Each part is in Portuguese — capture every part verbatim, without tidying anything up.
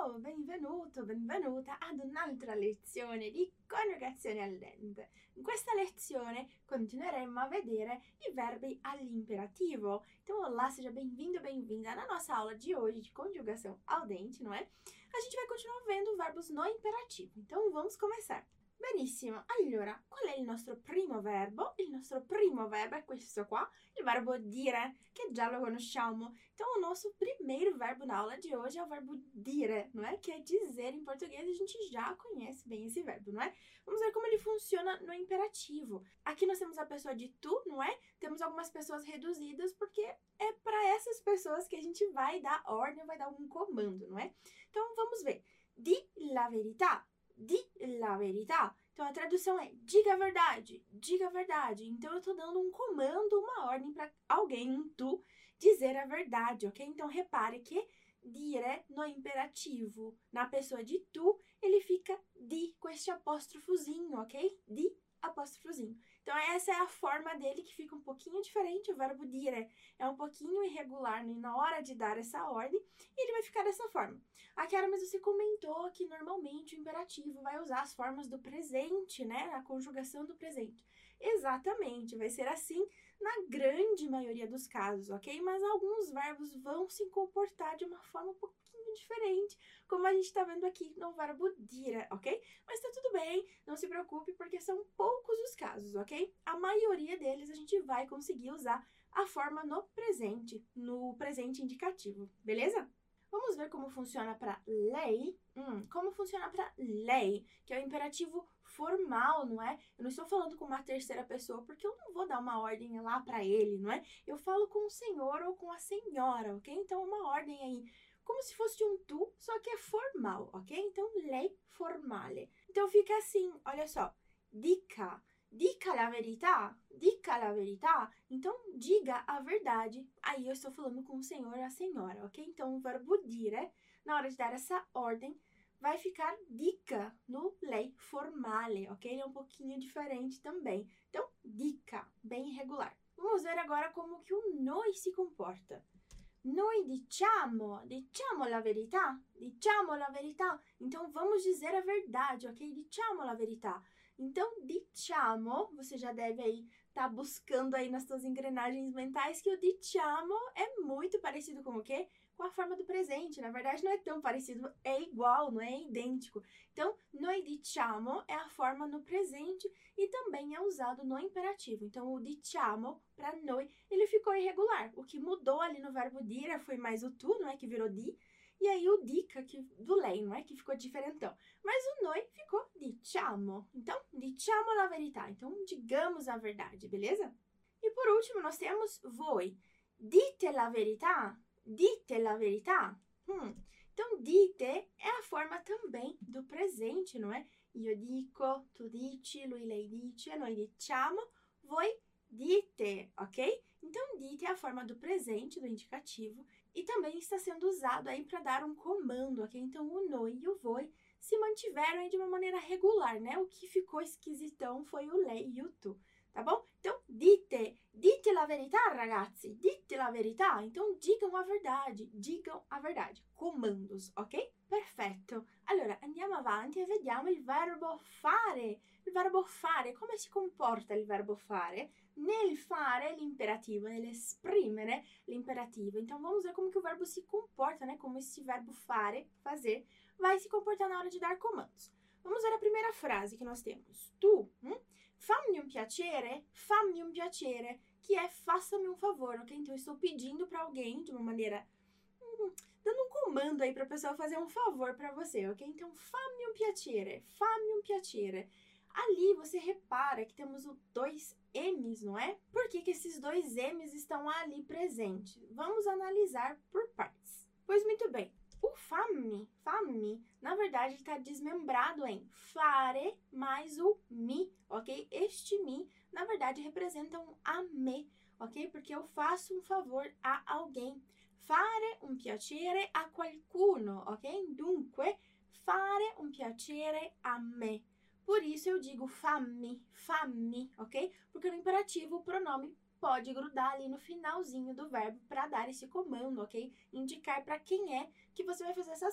Ciao, benvenuto, benvenuta ad un'altra lezione di coniugazione al dente. In questa lezione continueremo a vedere i verbi all'imperativo. Então, olá, seja bem-vindo, bem-vinda. Na nossa aula de hoje de conjugação ao dente, não é? A gente vai continuar vendo verbos no imperativo. Então, vamos começar. Benissimo, allora, qual è il nostro primo verbo? Il nostro primo verbo è questo qua, il verbo dire, che già lo conosciamo. Então, o nosso primeiro verbo na aula de hoje é o verbo dire, não é? Que é dizer em português, a gente já conhece bem esse verbo, não é? Vamos ver como ele funciona no imperativo. Aqui nós temos a pessoa de tu, não é? Temos algumas pessoas reduzidas, porque é para essas pessoas que a gente vai dar ordem, vai dar algum comando, não é? Então, vamos ver. Di la verità. Di la verità. Então, a tradução é diga a verdade, diga a verdade. Então, eu tô dando um comando, uma ordem para alguém, um tu, dizer a verdade, ok? Então, repare que dire no imperativo, na pessoa de tu, ele fica di com este apóstrofozinho, ok? Di apóstrofozinho. Então, essa é a forma dele que fica um pouquinho diferente. O verbo dire é um pouquinho irregular na hora de dar essa ordem e ele vai ficar dessa forma. Aqui, mas você comentou que normalmente o imperativo vai usar as formas do presente, né? A conjugação do presente. Exatamente, vai ser assim na grande maioria dos casos, ok? Mas alguns verbos vão se comportar de uma forma um pouquinho diferente, como a gente está vendo aqui no verbo dire, ok? Mas tá tudo bem, não se preocupe, porque são poucos os casos, ok? A maioria deles a gente vai conseguir usar a forma no presente, no presente indicativo, beleza? Vamos ver como funciona para lei? Hum, como funciona para lei, que é o imperativo formal, não é? Eu não estou falando com uma terceira pessoa, porque eu não vou dar uma ordem lá para ele, não é? Eu falo com o senhor ou com a senhora, ok? Então, uma ordem aí, como se fosse um tu, só que é formal, ok? Então, lei formale. Então, fica assim, olha só. Dica. Dica la verità, dica la verità. Então, diga a verdade. Aí eu estou falando com o senhor e a senhora, ok? Então, o verbo dire, na hora de dar essa ordem, vai ficar dica no lei formale, ok? Ele é um pouquinho diferente também. Então, dica, bem irregular. Vamos ver agora como que o noi se comporta. Noi diciamo, diciamo la verità, diciamo la verità. Então, vamos dizer a verdade, ok? Diciamo la verità. Então, diciamo, você já deve aí estar tá buscando aí nas suas engrenagens mentais que o diciamo é muito parecido com o quê? Com a forma do presente. Na verdade, não é tão parecido, é igual, não é idêntico. Então, noi diciamo é a forma no presente e também é usado no imperativo. Então, o diciamo, para noi, ele ficou irregular. O que mudou ali no verbo dire foi mais o tu, não é? Que virou di. E aí o dica que, do lei, não é? Que ficou diferentão. Mas o noi ficou diciamo. Então, diciamo la verità. Então, digamos a verdade, beleza? E por último, nós temos voi. Dite la verità. Dite la verità. Hum. Então, dite é a forma também do presente, não é? Io dico, tu dici, lui, lei dice, noi diciamo, voi dite, ok? Então, dite é a forma do presente, do indicativo, e também está sendo usado aí para dar um comando, ok? Então, o noi e o voi se mantiveram aí de uma maneira regular, né? O que ficou esquisitão foi o lei e o tu, tá bom? Então, dite, dite la verità, ragazzi, dite la verità. Então, digam a verdade, digam a verdade. Comandos, ok? Perfetto. Allora, andiamo avanti e vediamo il verbo fare. Il verbo fare, come si comporta il verbo fare? Nel fare l'imperativo, nell'esprimere l'imperativo. Então, vamos ver como que o verbo se comporta, né? Como esse verbo fare, fazer, vai se comportar na hora de dar comandos. Vamos ver a primeira frase que nós temos. Tu, hum? Fammi un piacere, fammi un piacere, que é faça-me um favor, ok? Então, eu estou pedindo para alguém de uma maneira... Hum, dando um comando aí para a pessoa fazer um favor para você, ok? Então, fammi un piacere, fammi un piacere. Ali você repara que temos os dois M's, não é? Por que que esses dois M's estão ali presentes? Vamos analisar por partes. Pois muito bem, o fammi, fammi, na verdade está desmembrado em fare mais o mi, ok? Este mi, na verdade, representa um a me, ok? Porque eu faço um favor a alguém. Fare un piacere a qualcuno, ok? Dunque, fare un piacere a me. Por isso eu digo fammi, fammi, ok? Porque no imperativo o pronome pode grudar ali no finalzinho do verbo para dar esse comando, ok? Indicar para quem é que você vai fazer essa ação.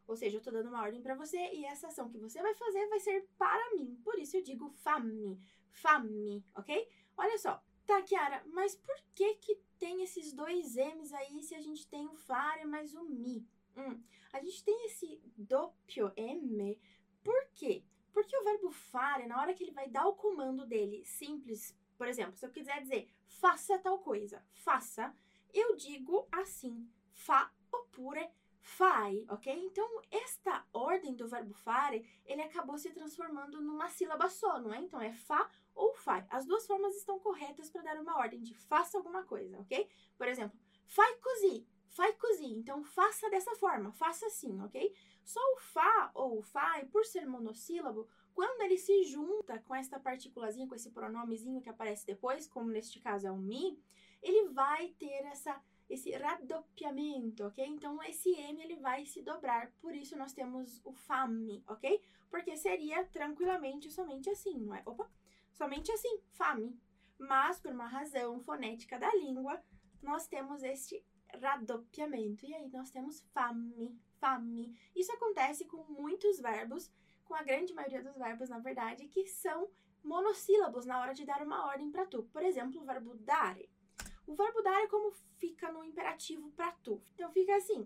Ou seja, eu tô dando uma ordem para você e essa ação que você vai fazer vai ser para mim. Por isso eu digo fammi, fammi, ok? Olha só. Tá, Chiara, mas por que que tem esses dois M's aí se a gente tem o fare mais o mi? Hum, a gente tem esse doppio M, por quê? Porque o verbo fare, na hora que ele vai dar o comando dele simples, por exemplo, se eu quiser dizer faça tal coisa, faça, eu digo assim, fa oppure fai, ok? Então, esta ordem do verbo fare, ele acabou se transformando numa sílaba só, não é? Então, é fa ou fai. As duas formas estão corretas para dar uma ordem de faça alguma coisa, ok? Por exemplo, fai così, fai così. Então, faça dessa forma, faça assim, ok? Só o fa ou o fai, por ser monossílabo, quando ele se junta com esta partículazinha, com esse pronomezinho que aparece depois, como neste caso é o mi, ele vai ter essa, esse raddoppiamento, ok? Então, esse M ele vai se dobrar, por isso nós temos o fammi, ok? Porque seria tranquilamente somente assim, não é? Opa! Somente assim, fame. Mas, por uma razão fonética da língua, nós temos este raddoppiamento. E aí, nós temos fame, fame. Isso acontece com muitos verbos, com a grande maioria dos verbos, na verdade, que são monossílabos na hora de dar uma ordem para tu. Por exemplo, o verbo dare. O verbo dare, como fica no imperativo para tu? Então, fica assim,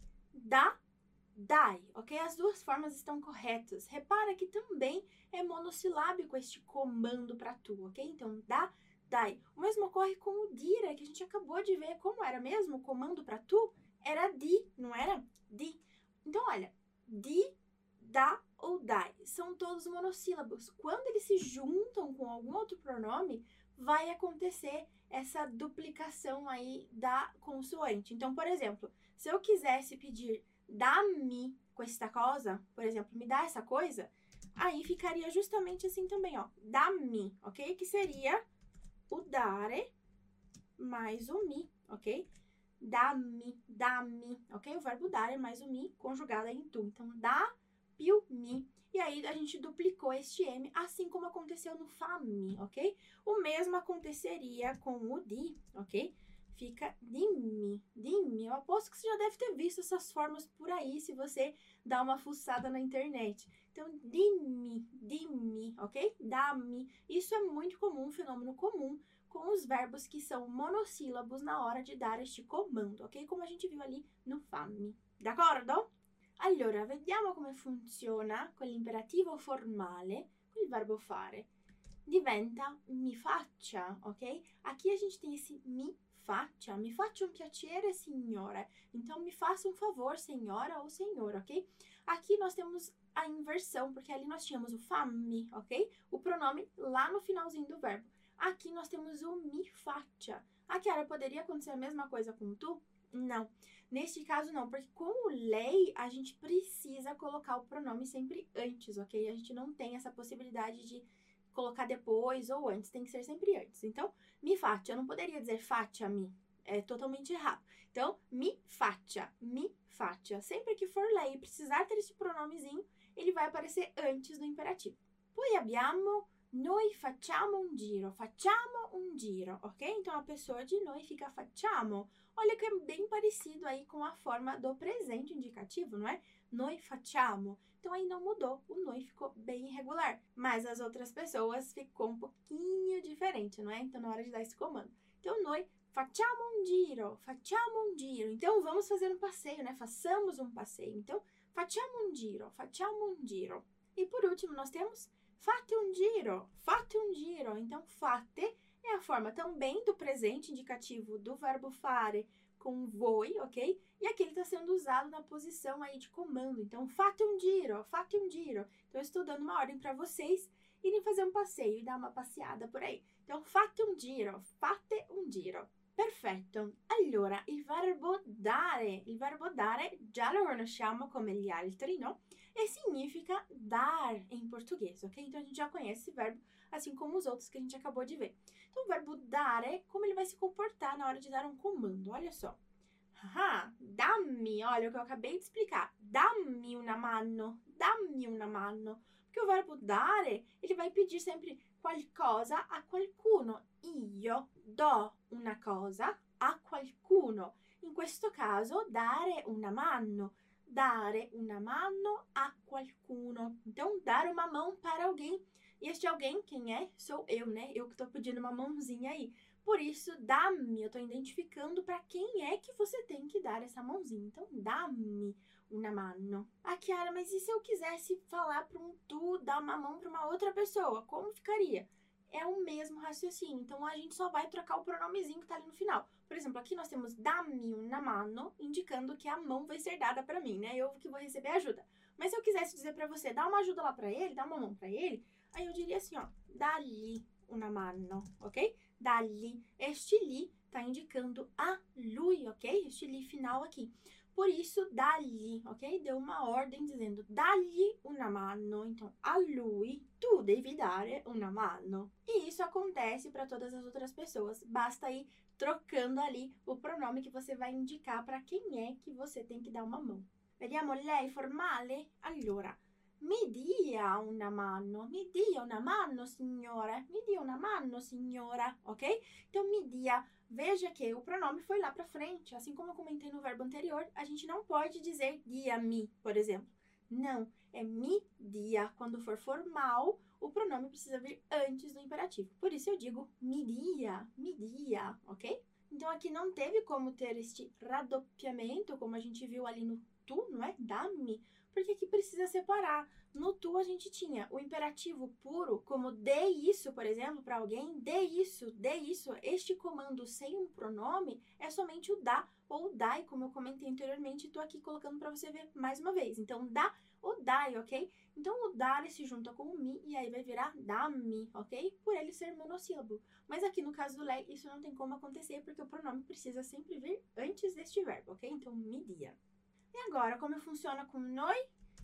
dá, dai, ok? As duas formas estão corretas. Repara que também é monossilábico este comando para tu, ok? Então, dá, dai. O mesmo ocorre com o dire, que a gente acabou de ver. Como era mesmo o comando para tu? Era di, não era? Di. Então, olha, di, dá ou dai. São todos monossílabos. Quando eles se juntam com algum outro pronome, vai acontecer essa duplicação aí da consoante. Então, por exemplo, se eu quisesse pedir dá-me com esta coisa, por exemplo, me dá essa coisa, aí ficaria justamente assim também, ó, dá-me, ok? Que seria o dare mais o mi, ok? Dá-me, dá-me, ok? O verbo dare mais o mi conjugado em tu. Então, dá più mi. E aí, a gente duplicou este M, assim como aconteceu no fammi, ok? O mesmo aconteceria com o di, ok? Fica dimmi, dimmi. Eu aposto que você já deve ter visto essas formas por aí, se você dá uma fuçada na internet. Então, dimmi, dimmi, ok? Dá-me. Isso é muito comum, um fenômeno comum, com os verbos que são monossílabos na hora de dar este comando, ok? Como a gente viu ali no fammi. D'accordo? Allora, vediamo come funziona con l'imperativo formale, con il verbo fare. Diventa mi faccia, ok? Aqui a gente tem esse mi faccia, mi faccia um piacere, signore. Então, me faça um favor, senhora ou senhor, ok? Aqui nós temos a inversão, porque ali nós tínhamos o fammi, ok? O pronome lá no finalzinho do verbo. Aqui nós temos o mi faccia. A Chiara, poderia acontecer a mesma coisa com tu? Não. Neste caso, não, porque com o lei, a gente precisa colocar o pronome sempre antes, ok? A gente não tem essa possibilidade de colocar depois ou antes, tem que ser sempre antes. Então, mi faccia, eu não poderia dizer faccia-mi, é totalmente errado. Então, mi faccia, mi faccia. Sempre que for lei e precisar ter esse pronomezinho, ele vai aparecer antes do imperativo. Poi abbiamo noi facciamo un giro, facciamo un giro, ok? Então, a pessoa de noi fica facciamo. Olha que é bem parecido aí com a forma do presente indicativo, não é? Noi facciamo. Então, aí não mudou, o noi ficou bem irregular. Mas as outras pessoas ficou um pouquinho diferente, não é? Então, na hora de dar esse comando. Então, noi facciamo un giro, facciamo un giro. Então, vamos fazer um passeio, né? Façamos um passeio. Então, facciamo un giro, facciamo un giro. E por último, nós temos fate un giro, fate un giro. Então, fate é a forma também do presente indicativo do verbo fare com voi, ok? E aqui ele está sendo usado na posição aí de comando. Então, fate un giro, fate un giro. Então, eu estou dando uma ordem para vocês irem fazer um passeio e dar uma passeada por aí. Então, fate un giro, fate un giro. Perfetto. Allora, il verbo dare. Il verbo dare già lo conosciamo come gli altri, no? E significa dar em português, ok? Então, a gente já conhece esse verbo, assim como os outros que a gente acabou de ver. Então, o verbo dare, como ele vai se comportar na hora de dar um comando? Olha só. Ah, dammi, olha o que eu acabei de explicar. Dammi una mano, dammi una mano. Porque o verbo dare, ele vai pedir sempre qualcosa a qualcuno. Io do una cosa a qualcuno. In questo caso, dare una mano. dare una mano a qualcuno. Então, dar uma mão para alguém. E este alguém, quem é? Sou eu, né? Eu que tô pedindo uma mãozinha aí. Por isso, dá-me, eu tô identificando para quem é que você tem que dar essa mãozinha. Então, dá-me una mano. Ah, Chiara, mas e se eu quisesse falar para um tu, dar uma mão para uma outra pessoa? Como ficaria? É o mesmo raciocínio. Então, a gente só vai trocar o pronomezinho que tá ali no final. Por exemplo, aqui nós temos dammi una mano, indicando que a mão vai ser dada para mim, né? Eu que vou receber ajuda. Mas se eu quisesse dizer para você, dá uma ajuda lá para ele, dá uma mão para ele, aí eu diria assim, ó, dagli una mano, ok? Dagli. Este li tá indicando a lui, ok? Este li final aqui. Por isso, dagli, ok? Deu uma ordem dizendo, dagli una mano. Então, a lui, tu devi dare una mano. E isso acontece para todas as outras pessoas. Basta ir trocando ali o pronome que você vai indicar para quem é que você tem que dar uma mão. Vediamo lei formale? Allora, mi dia una mano, mi dia una mano, signora, mi dia una mano, signora, ok? Então, mi dia, veja que o pronome foi lá para frente. Assim como eu comentei no verbo anterior, a gente não pode dizer dia-me, por exemplo. Não, é mi dia. Quando for formal, o pronome precisa vir antes do imperativo. Por isso eu digo mi dia, mi dia, ok? Então, aqui não teve como ter este radoppiamento, como a gente viu ali no tu, não é? Dá-me. Porque aqui precisa separar. No tu a gente tinha o imperativo puro, como dê isso, por exemplo, para alguém, dê isso, dê isso. Este comando sem um pronome é somente o dá ou dai, como eu comentei anteriormente, e estou aqui colocando para você ver mais uma vez. Então, dá ou dai, ok? Então, o dar se junta com o mi e aí vai virar dá-me, ok? Por ele ser monossílabo. Mas aqui no caso do lei, isso não tem como acontecer, porque o pronome precisa sempre vir antes deste verbo, ok? Então, mi dia. E agora, como funciona com noi?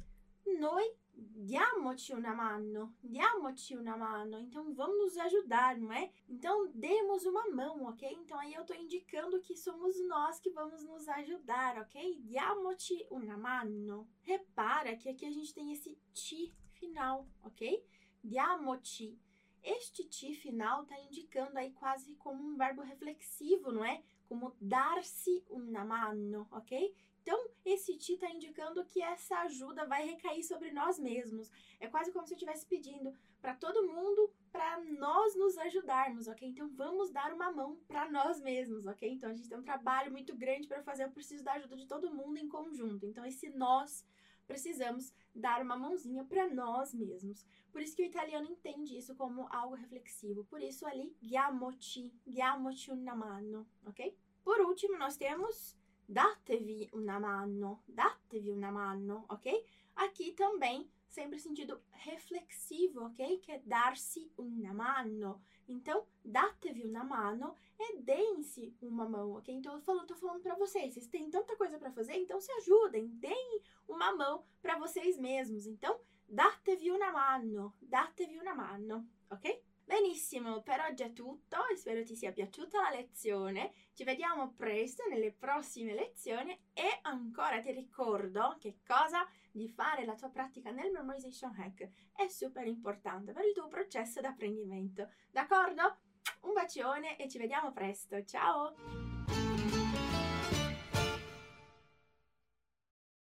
Noi diamoci una mano, diamoci una mano. Então, vamos nos ajudar, não é? Então, demos uma mão, ok? Então, aí eu tô indicando que somos nós que vamos nos ajudar, ok? Diamoci una mano. Repara que aqui a gente tem esse ti final, ok? Diamoci. Este ti final tá indicando aí quase como um verbo reflexivo, não é? Como dar-se una mano, ok? Então, esse ti está indicando que essa ajuda vai recair sobre nós mesmos. É quase como se eu estivesse pedindo para todo mundo, para nós nos ajudarmos, ok? Então, vamos dar uma mão para nós mesmos, ok? Então, a gente tem um trabalho muito grande para fazer, eu preciso da ajuda de todo mundo em conjunto. Então, esse nós, precisamos dar uma mãozinha para nós mesmos. Por isso que o italiano entende isso como algo reflexivo. Por isso, ali, diamoci, diamoci una mano, ok? Por último, nós temos datevi una mano, datevi una mano, ok? Aqui também, sempre sentido reflexivo, ok? Que é dar-se una mano. Então, datevi una mano é deem-se uma mão, ok? Então, eu falo, tô falando pra vocês, vocês têm tanta coisa pra fazer, então se ajudem, deem uma mão pra vocês mesmos. Então, datevi una mano, datevi una mano, ok? Benissimo, per oggi è tutto, spero ti sia piaciuta la lezione, ci vediamo presto nelle prossime lezioni e ancora ti ricordo che cosa? Di fare la tua pratica nel Memorization Hack, è super importante per il tuo processo d'apprendimento, d'accordo? Un bacione e ci vediamo presto, ciao!